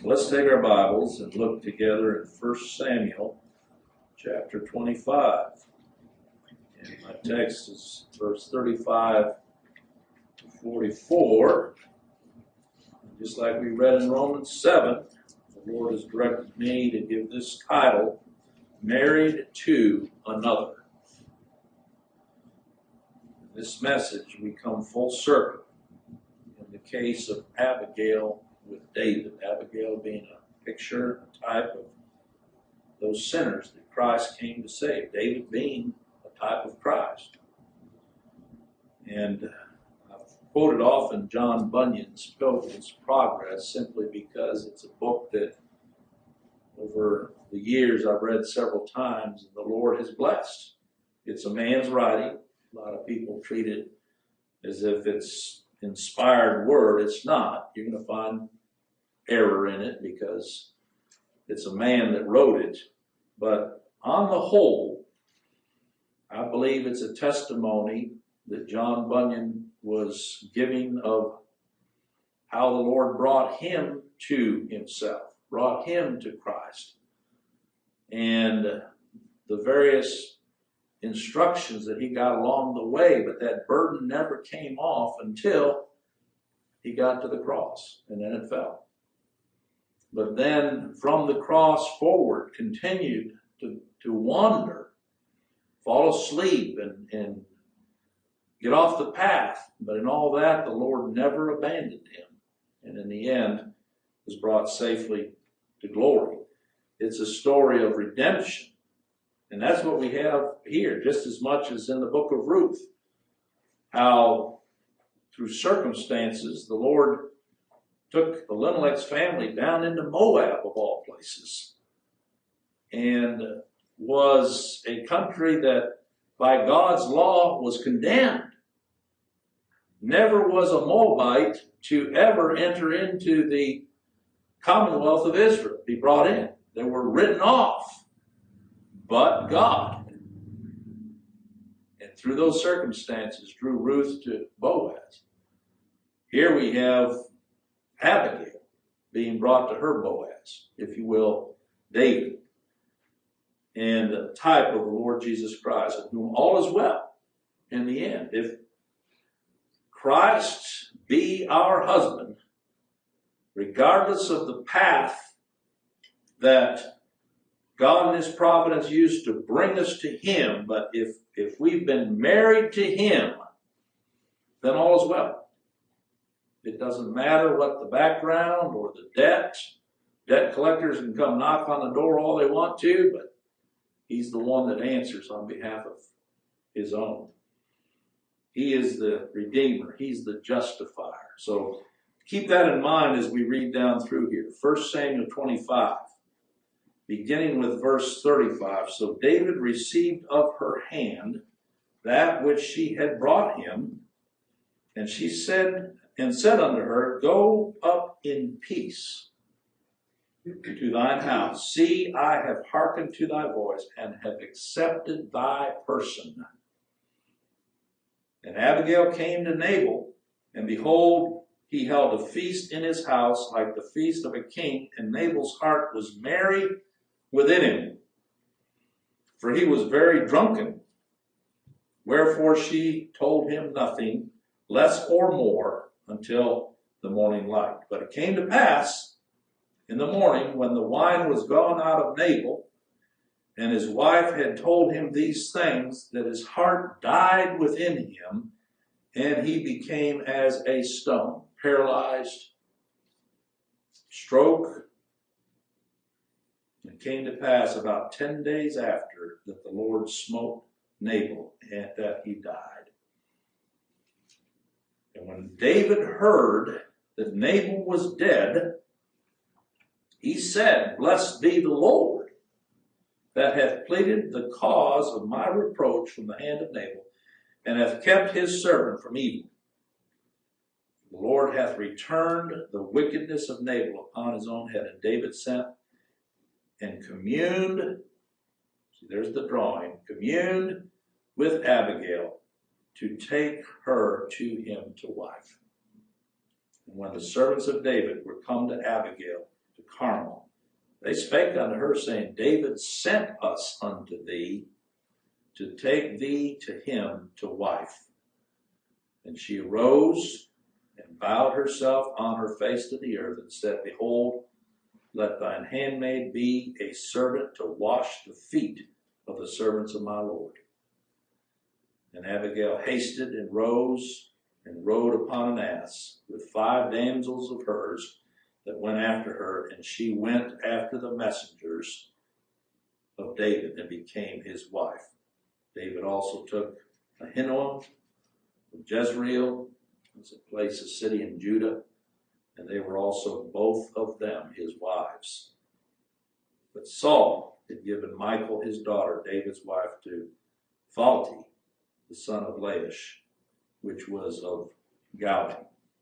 Let's take our Bibles and look together at 1 Samuel chapter 25. And my text is verse 35 to 44. Just like we read in Romans 7, the Lord has directed me to give this title, Married to Another. In this message, we come full circle in the case of Abigail with David. Abigail being a picture, a type of those sinners that Christ came to save. David being a type of Christ. And I've quoted often John Bunyan's Pilgrim's Progress simply because it's a book that over the years I've read several times and the Lord has blessed. It's a man's writing. A lot of people treat it as if it's inspired word. It's not. You're going to find error in it because it's a man that wrote it. But on the whole, I believe it's a testimony that John Bunyan was giving of how the Lord brought him to himself, brought him to Christ, and the various instructions that he got along the way, but that burden never came off until he got to the cross, and then it fell. But then from the cross forward, continued to wander, fall asleep, and get off the path. But in all that, the Lord never abandoned him. And in the end, was brought safely to glory. It's a story of redemption. And that's what we have here, just as much as in the book of Ruth. How, through circumstances, the Lord took Elimelech's family down into Moab, of all places, and was a country that, by God's law, was condemned. Never was a Moabite to ever enter into the Commonwealth of Israel, be brought in. They were written off, but God. And through those circumstances, drew Ruth to Boaz. Here we have Abigail being brought to her Boaz, if you will, David, and a type of the Lord Jesus Christ, of whom all is well in the end. If Christ be our husband, regardless of the path that God in His providence used to bring us to Him, but if we've been married to Him, then all is well. It doesn't matter what the background or the debt. Debt collectors can come knock on the door all they want to, but He's the one that answers on behalf of His own. He is the Redeemer. He's the justifier. So keep that in mind as we read down through here. 1 Samuel 25, beginning with verse 35. So David received of her hand that which she had brought him, and she said unto her, Go up in peace to thine house. See, I have hearkened to thy voice, and have accepted thy person. And Abigail came to Nabal, and behold, he held a feast in his house, like the feast of a king, and Nabal's heart was merry within him, for he was very drunken. Wherefore she told him nothing, less or more, until the morning light. But it came to pass in the morning, when the wine was gone out of Nabal, and his wife had told him these things, that his heart died within him, and he became as a stone, paralyzed, stroke. It came to pass about 10 days after that the Lord smote Nabal, and that he died. And when David heard that Nabal was dead, he said, Blessed be the Lord, that hath pleaded the cause of my reproach from the hand of Nabal, and hath kept his servant from evil. The Lord hath returned the wickedness of Nabal upon his own head. And David sent and communed, see, there's the drawing, communed with Abigail to take her to him to wife. And when the servants of David were come to Abigail to Carmel. They spake unto her, saying, David sent us unto thee to take thee to him to wife. And she arose and bowed herself on her face to the earth and said, Behold, let thine handmaid be a servant to wash the feet of the servants of my Lord. And Abigail hasted and rose and rode upon an ass with 5 damsels of hers that went after her, and she went after the messengers of David and became his wife. David also took Ahinoam of Jezreel, it's a place, a city in Judah, and they were also both of them his wives. But Saul had given Michal his daughter, David's wife, to Phalti, the son of Laish, which was of Gauti.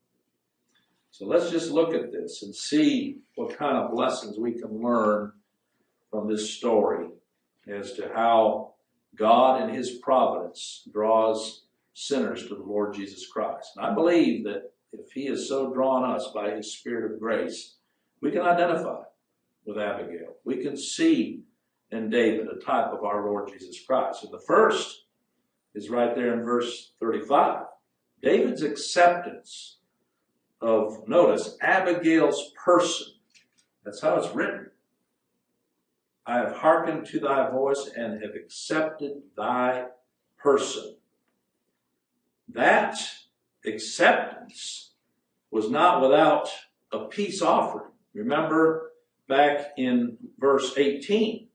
So let's just look at this and see what kind of lessons we can learn from this story as to how God in his providence draws sinners to the Lord Jesus Christ. And I believe that if he has so drawn us by his Spirit of grace, we can identify with Abigail. We can see in David a type of our Lord Jesus Christ. And the first is right there in verse 35. David's acceptance of, notice, Abigail's person. That's how it's written. I have hearkened to thy voice and have accepted thy person. That acceptance was not without a peace offering. Remember back in verse 18,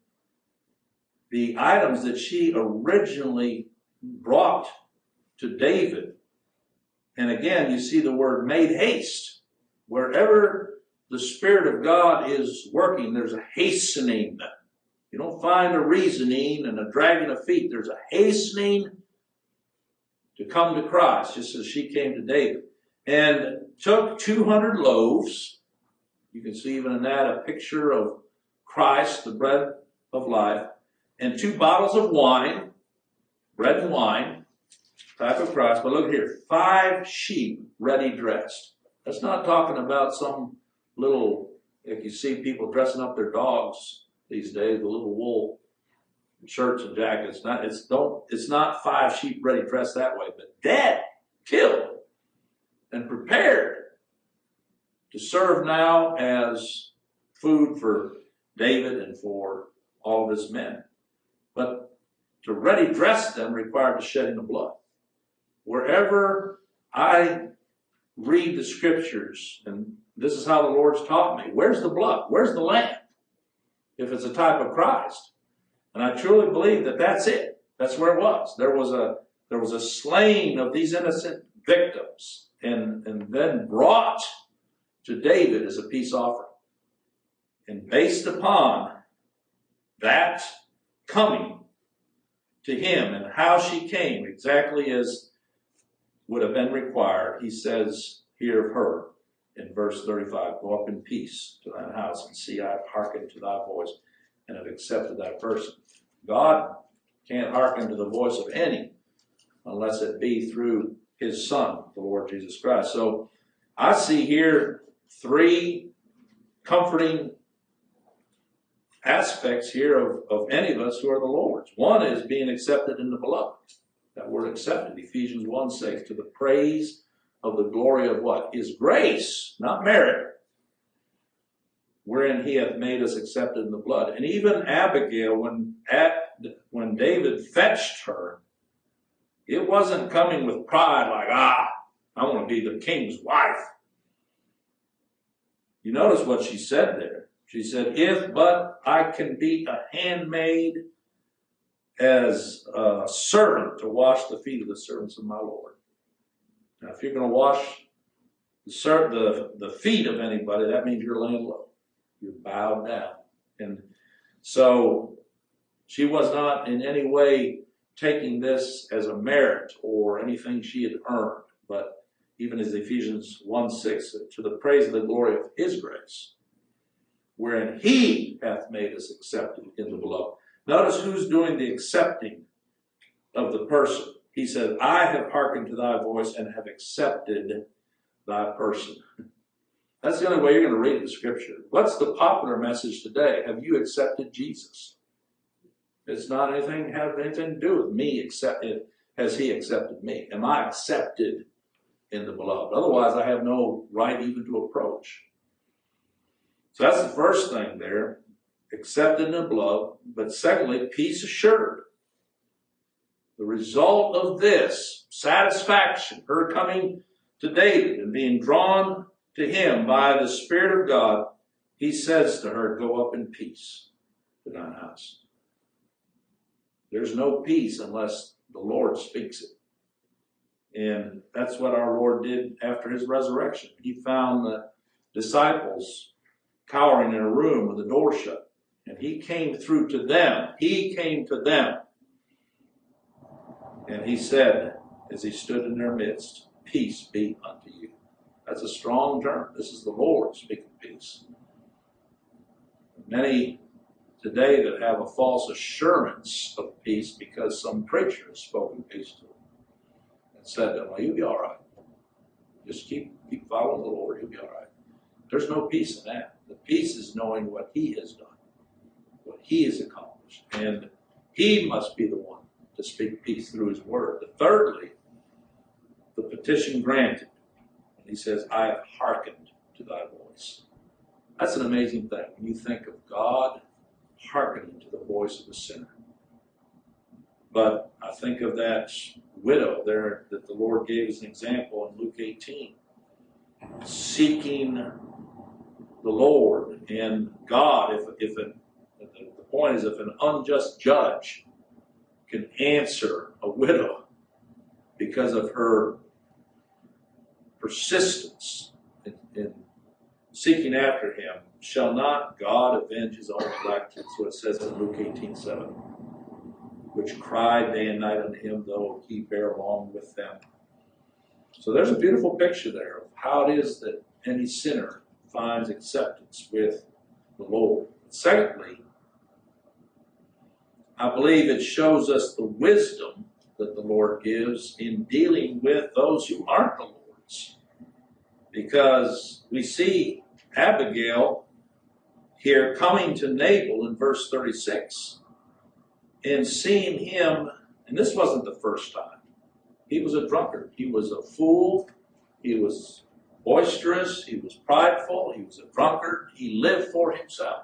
the items that she originally brought to David. And again, you see the word made haste. Wherever the Spirit of God is working, there's a hastening. You don't find a reasoning and a dragging of feet. There's a hastening to come to Christ, just as she came to David. And took 200 loaves. You can see even in that a picture of Christ, the bread of life. And 2 bottles of wine, bread and wine, type of Christ. But look here, 5 sheep ready dressed. That's not talking about some little, like you see people dressing up their dogs these days with little wool shirts and jackets. It's not 5 sheep ready dressed that way, but dead, killed, and prepared to serve now as food for David and for all of his men. But to ready dress them required the shedding of blood. Wherever I read the scriptures, and this is how the Lord's taught me, where's the blood? Where's the lamb? If it's a type of Christ. And I truly believe that that's it. That's where it was. There was a slaying of these innocent victims and then brought to David as a peace offering. And based upon that coming to him and how she came exactly as would have been required, he says here of her in verse 35, go up in peace to thine house and see I have hearkened to thy voice and have accepted thy person. God can't hearken to the voice of any unless it be through his Son, the Lord Jesus Christ. So I see here 3 comforting aspects here of any of us who are the Lord's. One is being accepted in the beloved. That word accepted, Ephesians 1:6, to the praise of the glory of what? His grace, not merit, wherein he hath made us accepted in the blood. And even Abigail, when David fetched her, it wasn't coming with pride like, I want to be the king's wife. You notice what she said there. She said, if but I can be a handmaid as a servant to wash the feet of the servants of my Lord. Now, if you're going to wash the feet of anybody, that means you're laying low. You're bowed down. And so she was not in any way taking this as a merit or anything she had earned, but even as Ephesians 1:6, to the praise of the glory of his grace, wherein he hath made us accepted in the beloved. Notice who's doing the accepting of the person. He said, I have hearkened to thy voice and have accepted thy person. That's the only way you're going to read the scripture. What's the popular message today? Have you accepted Jesus? It's not anything have anything to do with me except has he accepted me? Am I accepted in the beloved? Otherwise, I have no right even to approach. So that's the first thing there. Accepted in the beloved. But secondly, peace assured. The result of this, satisfaction, her coming to David and being drawn to him by the Spirit of God, he says to her, go up in peace to thine house. There's no peace unless the Lord speaks it. And that's what our Lord did after his resurrection. He found the disciples cowering in a room with the door shut. And he came through to them. He came to them. And he said, as he stood in their midst, peace be unto you. That's a strong term. This is the Lord speaking peace. Many today that have a false assurance of peace because some preacher has spoken peace to them and said to them, well, you'll be all right. Just keep following the Lord, you'll be all right. There's no peace in that. The peace is knowing what he has done, what he has accomplished. And he must be the one to speak peace through his word. But thirdly, the petition granted. And he says, I have hearkened to thy voice. That's an amazing thing. When you think of God hearkening to the voice of a sinner. But I think of that widow there that the Lord gave as an example in Luke 18. Seeking the Lord and God. The point is, if an unjust judge can answer a widow because of her persistence in seeking after him, shall not God avenge his own elect? That's what it says in Luke 18:7. Which cried day and night unto him, though he bear long with them. So there's a beautiful picture there of how it is that any sinner finds acceptance with the Lord. Secondly, I believe it shows us the wisdom that the Lord gives in dealing with those who aren't the Lord's. Because we see Abigail here coming to Nabal in verse 36 and seeing him, and this wasn't the first time. He was a drunkard. He was a fool. He was boisterous. He was prideful. He was a drunkard. He lived for himself.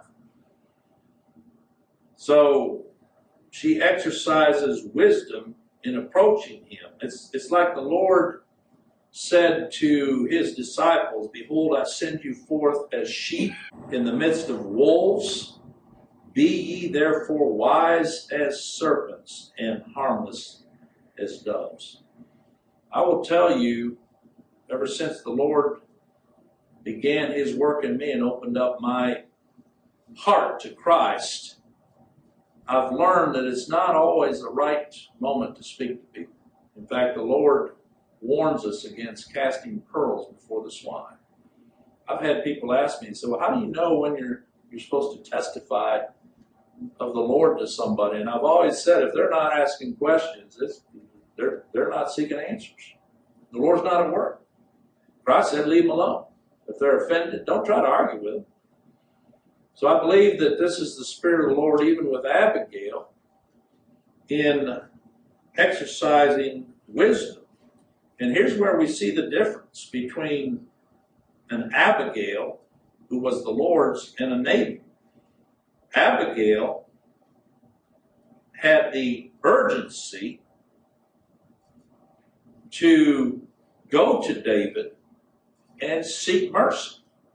So she exercises wisdom in approaching him. It's like the Lord said to his disciples, behold, I send you forth as sheep in the midst of wolves. Be ye therefore wise as serpents and harmless as doves. I will tell you, ever since the Lord began his work in me and opened up my heart to Christ, I've learned that it's not always the right moment to speak to people. In fact, the Lord warns us against casting pearls before the swine. I've had people ask me, so how do you know when you're supposed to testify of the Lord to somebody? And I've always said, if they're not asking questions, they're not seeking answers. The Lord's not at work. Christ said, leave them alone. If they're offended, don't try to argue with them. So I believe that this is the Spirit of the Lord, even with Abigail, in exercising wisdom. And here's where we see the difference between an Abigail, who was the Lord's, and a Nabal. Abigail had the urgency to go to David and seek mercy.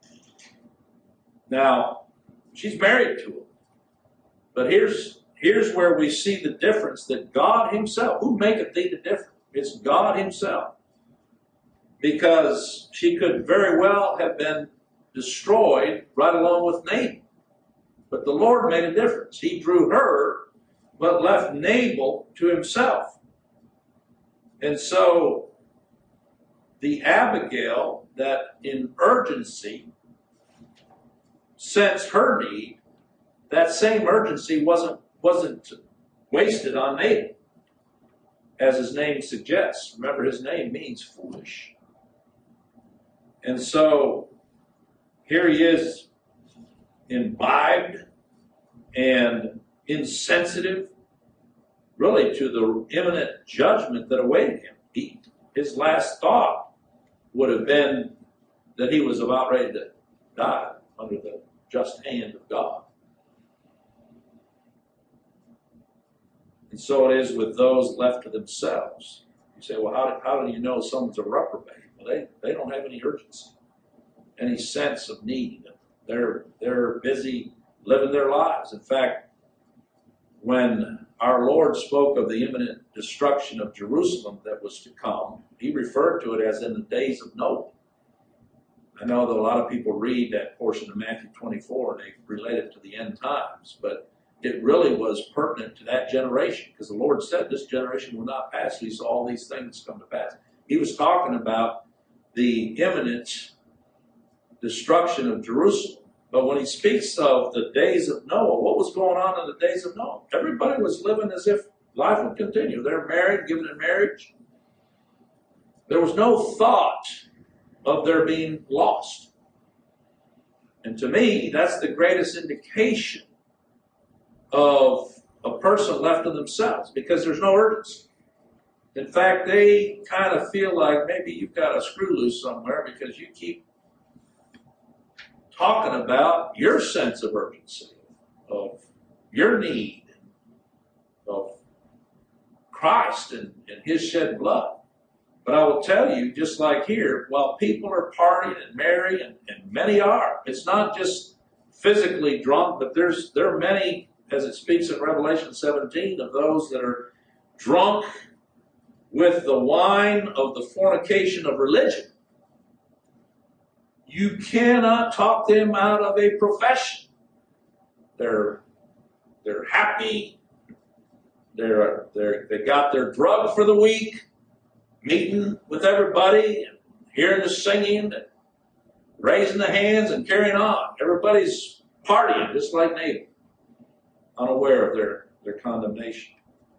Now, she's married to him. But here's where we see the difference, that God himself, who maketh thee the difference? It's God himself. Because she could very well have been destroyed right along with Nabal. But the Lord made a difference. He drew her, but left Nabal to himself. And so the Abigail that in urgency sensed her need, that same urgency wasn't wasted on Nabal, as his name suggests. Remember, his name means foolish. And so here he is, imbibed and insensitive, really, to the imminent judgment that awaited him. His last thought would have been that he was about ready to die under the just hand of God. And so it is with those left to themselves. You say, well, how do you know someone's a reprobate? Well, they don't have any urgency, any sense of need. They're busy living their lives. In fact, when our Lord spoke of the imminent destruction of Jerusalem that was to come, he referred to it as in the days of Noah. I know that a lot of people read that portion of Matthew 24 and they relate it to the end times, but it really was pertinent to that generation, because the Lord said this generation will not pass. He saw all these things come to pass. He was talking about the imminent destruction of Jerusalem. But when he speaks of the days of Noah, what was going on in the days of Noah? Everybody was living as if life would continue. They're married, given in marriage. There was no thought of their being lost. And to me, that's the greatest indication of a person left to themselves, because there's no urgency. In fact, they kind of feel like maybe you've got a screw loose somewhere, because you keep talking about your sense of urgency, of your need, of Christ and his shed blood. But I will tell you, just like here, while people are partying and merry, and many are, it's not just physically drunk, but there are many, as it speaks in Revelation 17, of those that are drunk with the wine of the fornication of religion. You cannot talk them out of a profession. They're happy. They got their drug for the week, meeting with everybody, and hearing the singing, and raising the hands and carrying on. Everybody's partying just like Nabal, unaware of their condemnation.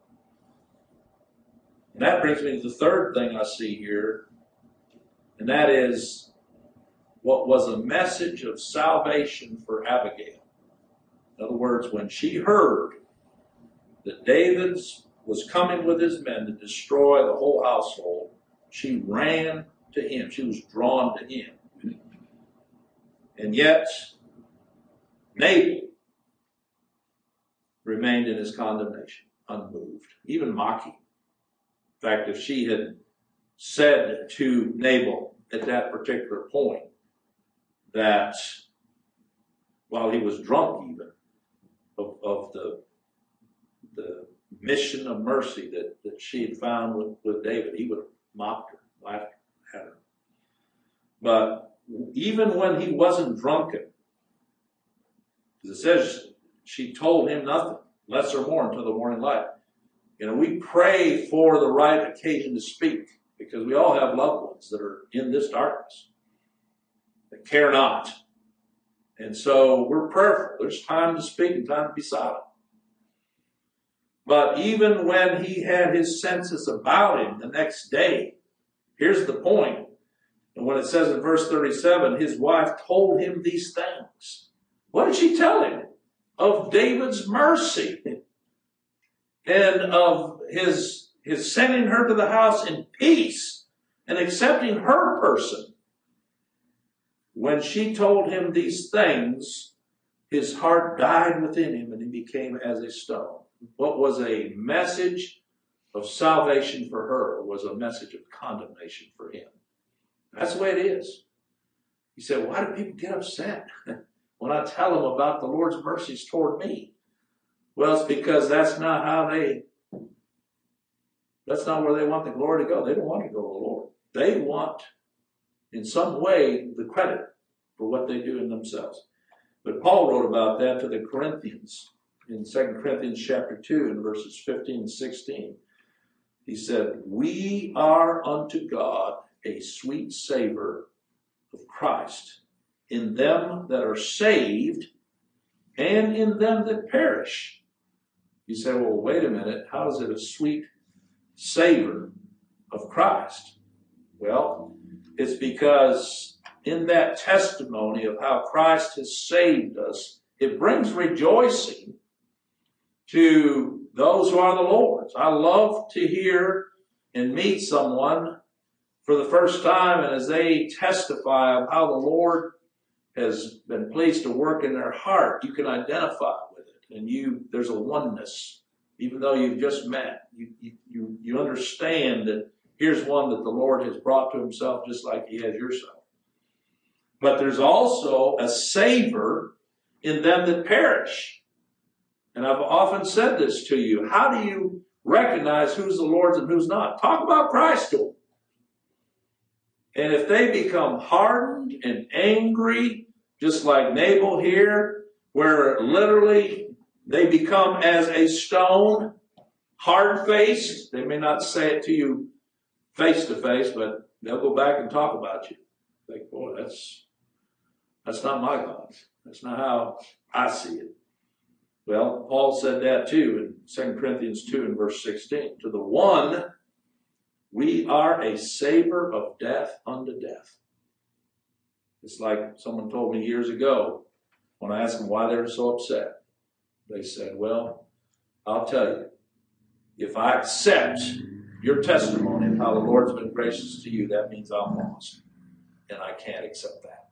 And that brings me to the third thing I see here, and that is what was a message of salvation for Abigail. In other words, when she heard that David was coming with his men to destroy the whole household, she ran to him. She was drawn to him. And yet, Nabal remained in his condemnation, unmoved, even mocking. In fact, if she had said to Nabal at that particular point that, while he was drunk even, of the mission of mercy that she had found with David, he would have mocked her, laughed at her. But even when he wasn't drunken, because it says she told him nothing, less or more, until the morning light. You know, we pray for the right occasion to speak, because we all have loved ones that are in this darkness, that care not. And so we're prayerful. There's time to speak and time to be silent. But even when he had his senses about him the next day, here's the point. And when it says in verse 37, his wife told him these things. What did she tell him? Of David's mercy and of his sending her to the house in peace and accepting her person. When she told him these things, his heart died within him and he became as a stone. What was a message of salvation for her was a message of condemnation for him. That's the way it is. He said, why do people get upset when I tell them about the Lord's mercies toward me? Well, it's because that's not where they want the glory to go. They don't want to go to the Lord. They want, in some way, the credit for what they do in themselves. But Paul wrote about that to the Corinthians in 2 Corinthians chapter 2 and verses 15 and 16. He said, we are unto God a sweet savor of Christ in them that are saved and in them that perish. You say, well, wait a minute. How is it a sweet savor of Christ? Well, it's because in that testimony of how Christ has saved us, it brings rejoicing to those who are the Lord's. I love to hear and meet someone for the first time, and as they testify of how the Lord has been pleased to work in their heart, you can identify with it, and there's a oneness. Even though you've just met, you understand that here's one that the Lord has brought to himself just like he has yourself. But there's also a savor in them that perish. And I've often said this to you. How do you recognize who's the Lord's and who's not? Talk about Christ to them. And if they become hardened and angry, just like Nabal here, where literally they become as a stone, hard-faced, they may not say it to you face to face, but they'll go back and talk about you. Like, boy, that's not my God. That's not how I see it. Well, Paul said that too in 2 Corinthians 2 and verse 16. To the one, we are a savor of death unto death. It's like someone told me years ago when I asked them why they were so upset. They said, well, I'll tell you, if I accept your testimony of how the Lord's been gracious to you, that means I'm lost. And I can't accept that.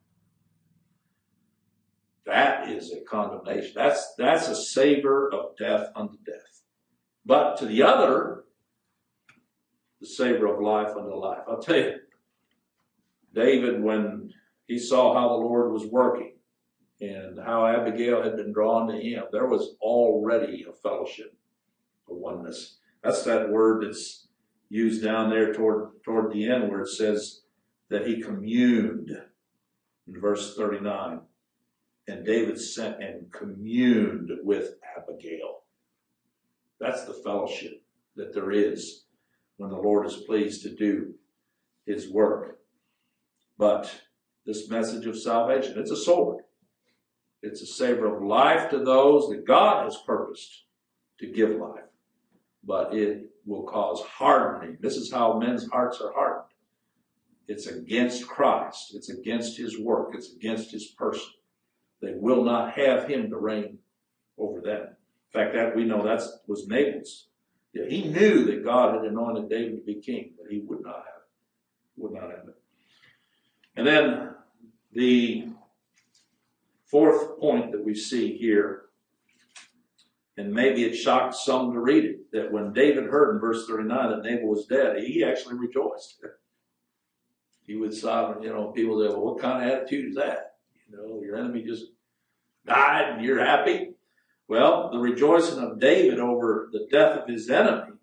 That is a condemnation. That's a savor of death unto death. But to the other, the savor of life unto life. I'll tell you, David, when he saw how the Lord was working and how Abigail had been drawn to him, there was already a fellowship, a oneness. That's that word that's used down there toward the end where it says that he communed in verse 39. And David sent and communed with Abigail. That's the fellowship that there is when the Lord is pleased to do his work. But this message of salvation, it's a sword. It's a savor of life to those that God has purposed to give life. But it will cause hardening. This is how men's hearts are hardened. It's against Christ. It's against his work. It's against his person. They will not have him to reign over them. In fact, that we know that was Nabal's. Yeah, he knew that God had anointed David to be king, but he would not have it. Would not have it. And then the fourth point that we see here, and maybe it shocked some to read it, that when David heard in verse 39 that Nabal was dead, he actually rejoiced. He would sob, people say, well, what kind of attitude is that? Your enemy just died and you're happy. Well, the rejoicing of David over the death of his enemy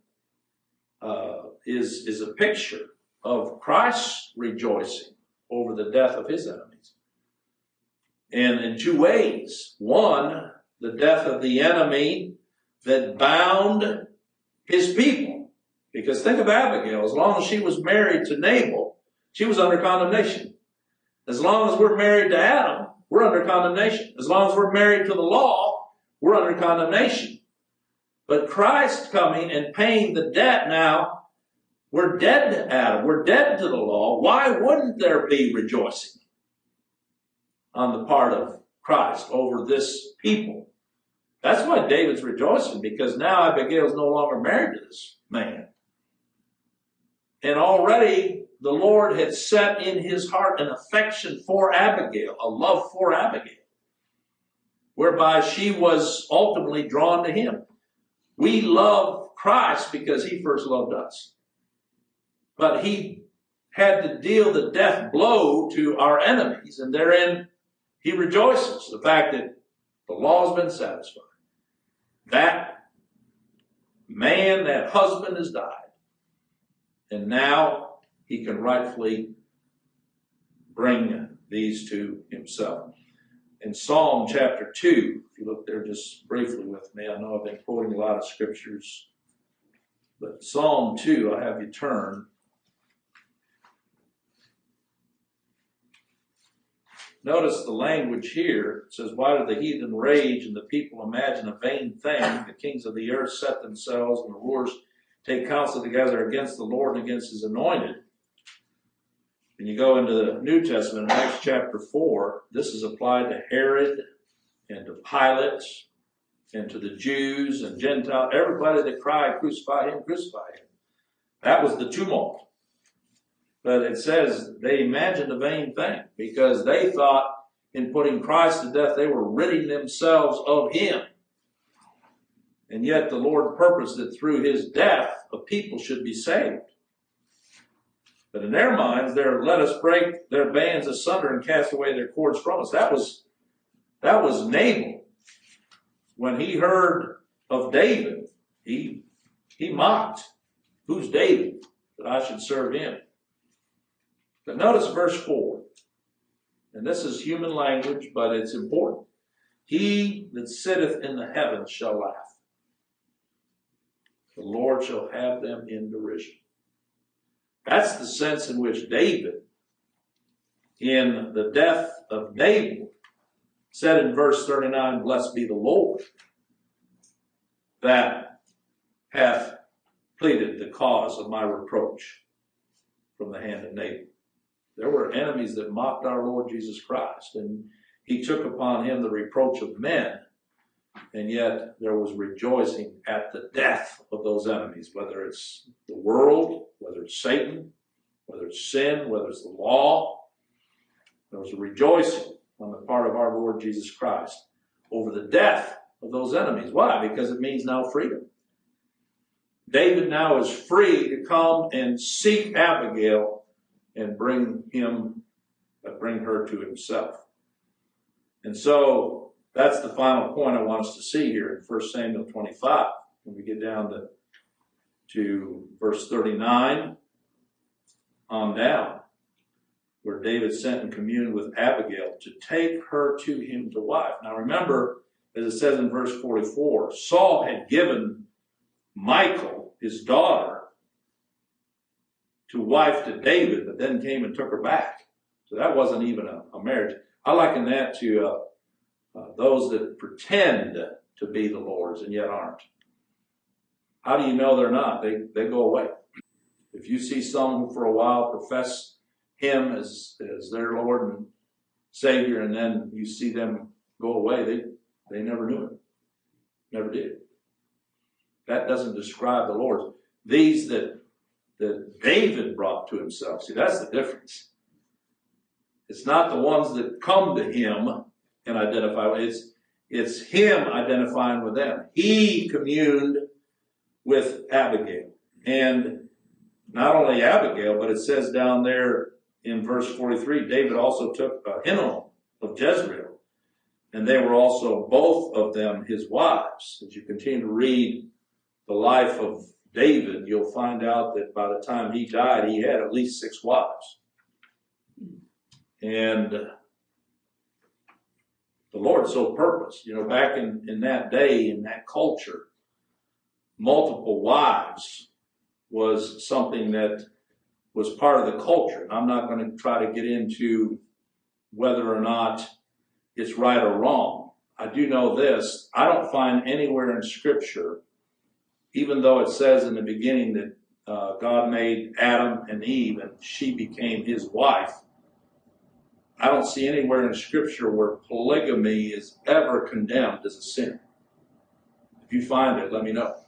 is a picture of Christ's rejoicing over the death of his enemies. And in two ways. One, the death of the enemy that bound his people. Because think of Abigail. As long as she was married to Nabal, she was under condemnation. As long as we're married to Adam, we're under condemnation. As long as we're married to the law, we're under condemnation. But Christ coming and paying the debt now, we're dead to Adam. We're dead to the law. Why wouldn't there be rejoicing on the part of Christ over this people? That's why David's rejoicing, because now Abigail's no longer married to this man. And already the Lord had set in his heart an affection for Abigail, a love for Abigail, whereby she was ultimately drawn to him. We love Christ because he first loved us. But he had to deal the death blow to our enemies, and therein he rejoices. The fact that the law has been satisfied. That man, that husband has died. And now he can rightfully bring these to himself. In Psalm chapter 2, if you look there just briefly with me, I know I've been quoting a lot of scriptures, but Psalm 2, I have you turn. Notice the language here. It says, why do the heathen rage and the people imagine a vain thing? The kings of the earth set themselves, and the rulers take counsel together against the Lord and against his anointed. When you go into the New Testament, in Acts chapter 4, this is applied to Herod and to Pilate and to the Jews and Gentiles, everybody that cried, crucify him, crucify him. That was the tumult. But it says they imagined a vain thing because they thought in putting Christ to death, they were ridding themselves of him. And yet the Lord purposed that through his death, a people should be saved. But in their minds, they're let us break their bands asunder and cast away their cords from us. That was Nabal. When he heard of David, he mocked. Who's David that I should serve him? But notice verse 4. And this is human language, but it's important. He that sitteth in the heavens shall laugh. The Lord shall have them in derision. That's the sense in which David, in the death of Nabal, said in verse 39, blessed be the Lord that hath pleaded the cause of my reproach from the hand of Nabal. There were enemies that mocked our Lord Jesus Christ, and he took upon him the reproach of men, and yet there was rejoicing at the death of those enemies, whether it's the world, whether it's Satan, whether it's sin, whether it's the law. There was a rejoicing on the part of our Lord Jesus Christ over the death of those enemies. Why? Because it means now freedom. David now is free to come and seek Abigail and bring her to himself. And so that's the final point I want us to see here in 1 Samuel 25. When we get down to verse 39 on down, where David sent and communed with Abigail to take her to him to wife. Now remember, as it says in verse 44, Saul had given Michal, his daughter, to wife to David, but then came and took her back. So that wasn't even a marriage. I liken that to those that pretend to be the Lord's and yet aren't. How do you know they're not? They go away. If you see someone who for a while profess him as their Lord and Savior, and then you see them go away, they never knew him. Never did. That doesn't describe the Lord. These that David brought to himself. See, that's the difference. It's not the ones that come to him and identify. It's him identifying with them. He communed with Abigail. And not only Abigail, but it says down there in verse 43, David also took Ahinoam of Jezreel. And they were also both of them his wives. As you continue to read the life of David, you'll find out that by the time he died, he had at least 6 wives. And the Lord so purposed, back in that day, in that culture, multiple wives was something that was part of the culture. And I'm not going to try to get into whether or not it's right or wrong. I do know this. I don't find anywhere in Scripture, even though it says in the beginning that God made Adam and Eve and she became his wife, I don't see anywhere in Scripture where polygamy is ever condemned as a sin. If you find it, let me know.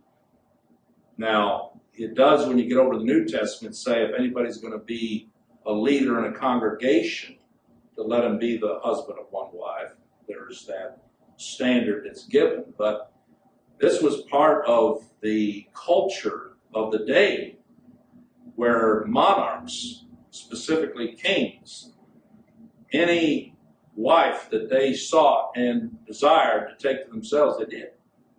Now, it does, when you get over to the New Testament, say if anybody's going to be a leader in a congregation, to let him be the husband of one wife. There's that standard that's given. But this was part of the culture of the day where monarchs, specifically kings, any wife that they sought and desired to take to themselves, they did.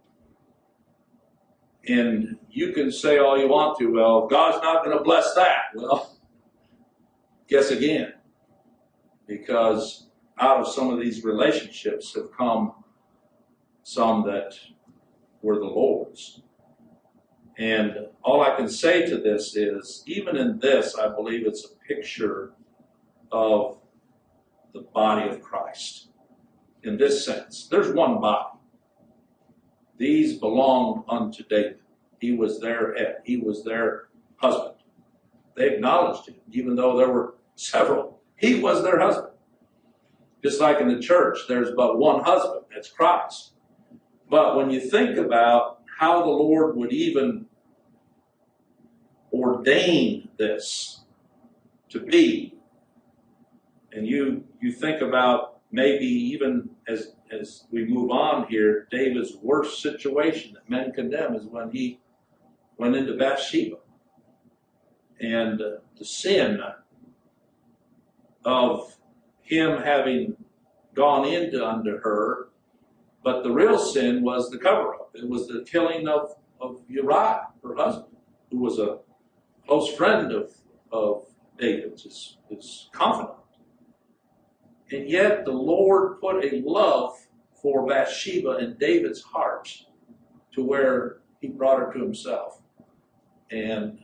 And you can say all you want to, well, God's not going to bless that. Well, guess again. Because out of some of these relationships have come some that were the Lord's. And all I can say to this is, even in this, I believe it's a picture of the body of Christ. In this sense, there's one body. These belonged unto David. He was their head. He was their husband. They acknowledged him, even though there were several. He was their husband. Just like in the church, there's but one husband, that's Christ. But when you think about how the Lord would even ordain this to be, and you think about maybe even as we move on here, David's worst situation that men condemn is when he went into Bathsheba. And the sin of him having gone into under her, but the real sin was the cover-up. It was the killing of Uriah, her husband, who was a close friend of David's, his confidant. And yet the Lord put a love for Bathsheba in David's heart to where he brought her to himself. And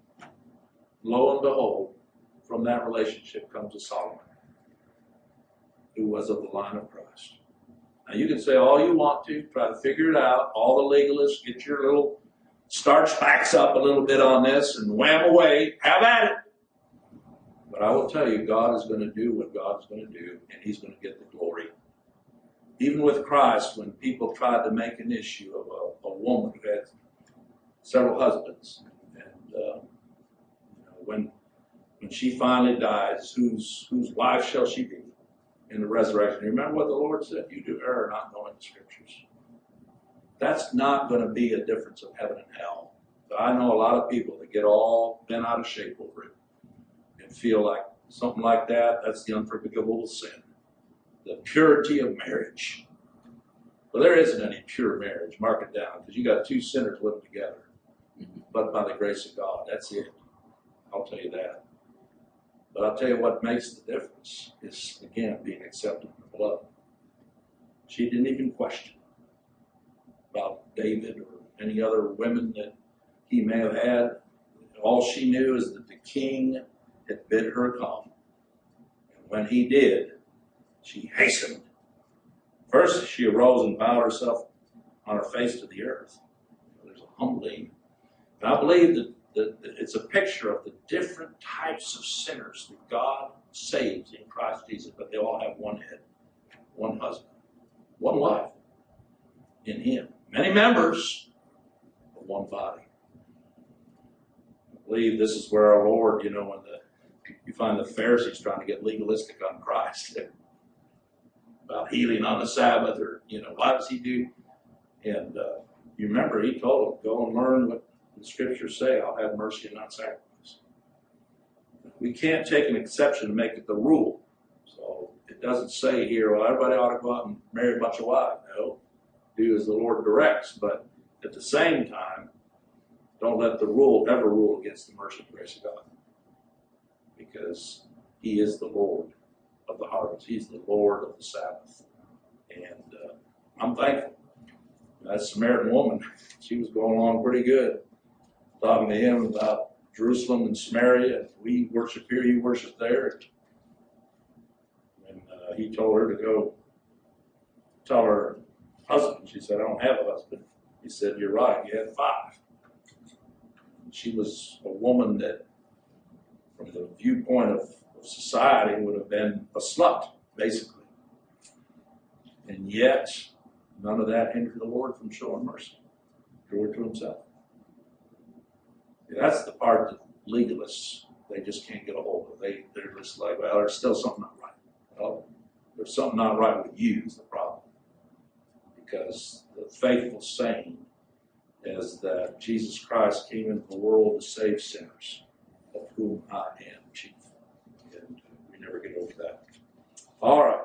lo and behold, from that relationship comes a Solomon, who was of the line of Christ. Now you can say all you want to, try to figure it out, all the legalists, get your little starch facts up a little bit on this and wham away, have at it. But I will tell you, God is going to do what God's going to do, and he's going to get the glory. Even with Christ, when people tried to make an issue of a woman who had several husbands, and when she finally dies, whose wife shall she be in the resurrection? Remember what the Lord said, you do err not knowing the scriptures. That's not going to be a difference of heaven and hell. But I know a lot of people that get all bent out of shape over it and feel like something like that's the unforgivable sin. The purity of marriage. Well, there isn't any pure marriage. Mark it down, because you got two sinners living together. But by the grace of God, that's it. I'll tell you that. But I'll tell you what makes the difference is, again, being accepted in the beloved. She didn't even question about David or any other women that he may have had. All she knew is that the king had bid her come. And when he did, she hastened. First, she arose and bowed herself on her face to the earth. There's a humbling. And I believe that it's a picture of the different types of sinners that God saves in Christ Jesus, but they all have one head, one husband, one wife in him. Many members, but one body. I believe this is where our Lord, when you find the Pharisees trying to get legalistic on Christ about healing on the Sabbath, or, why does he do? And you remember he told them, go and learn what the scriptures say, I'll have mercy and not sacrifice. We can't take an exception and make it the rule. So it doesn't say here, well, everybody ought to go out and marry a bunch of wives. No, do as the Lord directs. But at the same time, don't let the rule ever rule against the mercy and grace of God. Because he is the Lord of the harvest. He's the Lord of the Sabbath. And I'm thankful. That Samaritan woman, she was going along pretty good, talking to him about Jerusalem and Samaria. We worship here, you worship there. And he told her to go tell her husband. She said, I don't have a husband. He said, you're right, you had 5. She was a woman that, from the viewpoint of society, would have been a slut, basically. And yet, none of that hindered the Lord from showing mercy. Drew her to himself. That's the part that legalists, they just can't get a hold of. They're just like, well, there's still something not right. Well, there's something not right with you is the problem. Because the faithful saying is that Jesus Christ came into the world to save sinners, of whom I am chief. And we never get over that. All right.